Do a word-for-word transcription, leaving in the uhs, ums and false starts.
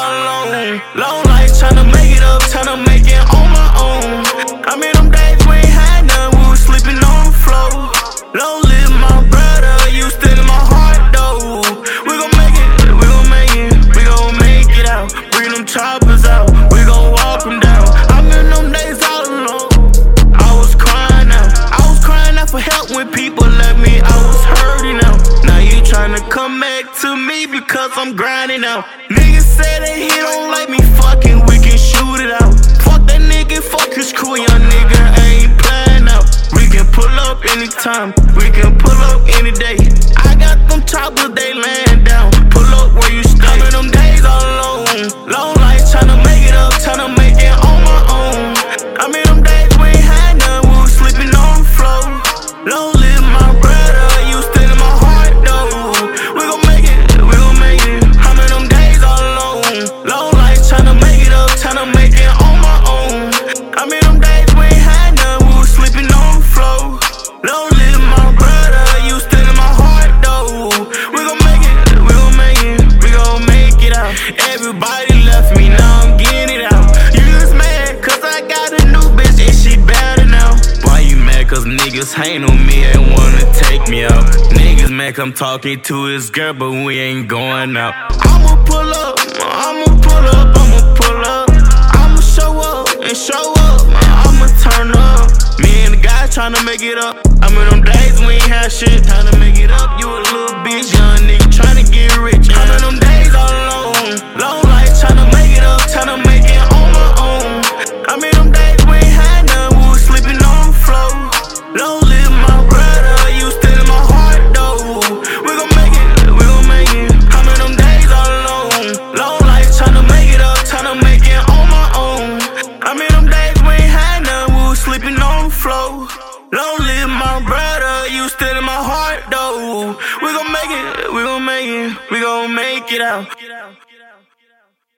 all alone. Long life tryna make it up, tryna make it on my own. I mean, them days we ain't had none, we was sleeping on the floor. Long live my brother, you still in my heart though. We gon' make it, we gon' make it, we gon' make it out. Bring them choppers out, we gon' walk them down. I mean, them days all alone. I was crying out, I was crying out for help when people left me. I was hurting out. Now you tryna come back to me because I'm grinding out. Niggas say that he don't like me, fucking, we can shoot it out. Fuck that nigga, fuck his crew, young nigga ain't playing out. We can pull up anytime, we can pull up any day. I got them choppers, they laying down. Pull up where you stay. Coming them days all alone. Long life tryna make it up, tryna make it on my own. I mean, them days we ain't had none, we was sleeping on the floor. Long live my brother, you still in my heart though. We gon' make it, we gon' make it. I mean, them days all alone. Long life tryna make it up, tryna make it on my own. I mean, them days we ain't had none, we was sleeping on the floor. Long live my brother, you still in my heart though. We gon' make it, we gon' make it, we gon' make it out. Everybody left me, now I'm getting it out. You just mad cause I got a new bitch and she better now. Why you mad cause niggas hate on me and wanna take me out? Niggas mad I'm talking to his girl but we ain't going out. I'ma pull up, I'ma pull up, I'ma pull up. I'ma show up and show up, I'ma turn up. Me and the guys tryna make it up. I mean, them days we ain't had shit. Tryna make it up, you a little bitch, young nigga tryna get rich. I mean, them days all alone. Long life tryna make it up, tryna make it on my own. I mean, them days we ain't had none, we was sleeping on the floor. Long live my brother, you still in my heart though. We gon' make it, we gon' make it. I mean, them days all alone. Long life tryna make it up, tryna make it on my own. I mean, them days we ain't had none, we was sleeping on the floor. Long live my brother, you still in my heart though. We gon' make it, we gon' make it, we gon' make it out.